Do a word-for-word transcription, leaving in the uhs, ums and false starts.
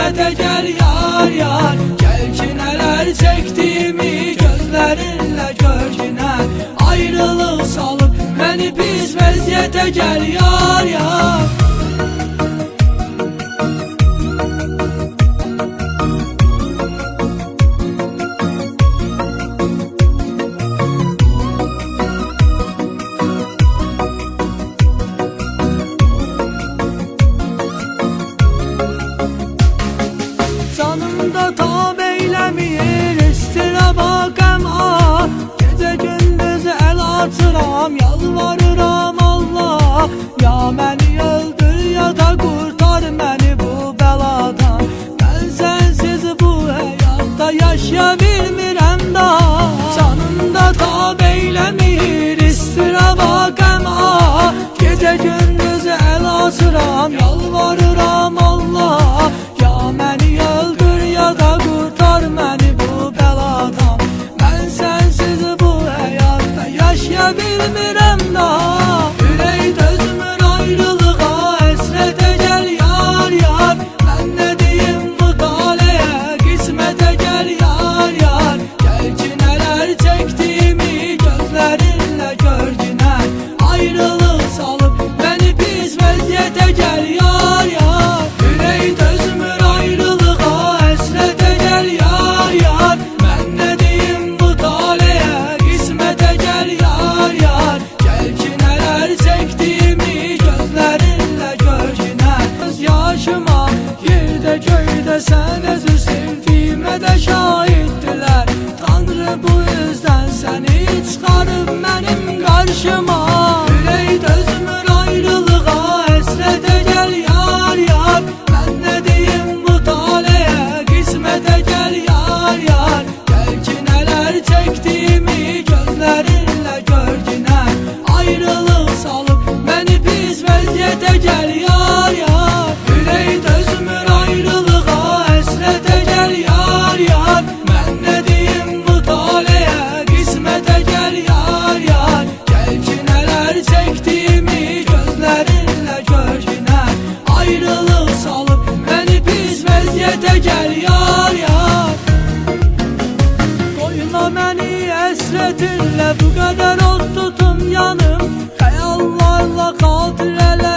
qismətə gəl yar yar. Gəl ki nələr çəkdiyimi gözlərinlə gör ki nə. Ayrılıq salıb məni pis vəziyyətə gəl yar yar. Canımda tab eyləmir istiraba qəma. Gecə gündüz əl açıram, yalvarıram Allah. Ya məni öldür ya da qurtar məni bu bəladan. Mən sənsiz bu həyatda yaşaya bilmirəm daha. Canımda tab eyləmir istiraba qəma. Gecə gündüz əl açıram, yalvarıram Allah. Ya məni öldür ya da qurtar məni bu bəladan. Mən sənsiz bu həyatda yaşaya bilmirəm daha. Ürək dözmür ayrılığa, həsrətə gəl yar yar. Mən nə deyim bu taleyə, qismətə gəl yar yar. Gəl ki nələr çəkdiyimi gözlərinlə gör ki nə. Ayrılıq salıb məni pis vəziyyətə gəl yar yar. Ürək dözmür ayrılığa, həsrətə gəl yar yar. Mən nə deyim bu taleyə, qismətə gəl yar yar. Gəl ki nələr çəkdiyimi gözlərinlə gör ki nə. Göz yaşıma yerdə göydə sən özü sevdiyimə də şahiddirlər. Tanrı bu üzdən səni çıxarıb mənim qarşıma. Ürək dözmür ayrılığa, həsrətə gəl yar yar. Mən nə deyim bu taleyə, qismətə gəl yar yar. Gəl ki nələr çəkdiyimi gözlərinlə gör ki nə. Ayrılıq salıb məni pis vəziyyətə gəl yar yar. Ürək dözmür ayrılığa, həsrətə gəl yar yar. Mən nə deyim bu taleyə, qismətə gəl yar yar. Gəl ki nələr çəkdiyimi gözlərinlə gör ki nə. Ayrılıq salıb məni pis vəziyyətə gəl yar yar. Qoyma məni həsrətinlə bu qədər od tutum yanım. Xəyallarla xatirələr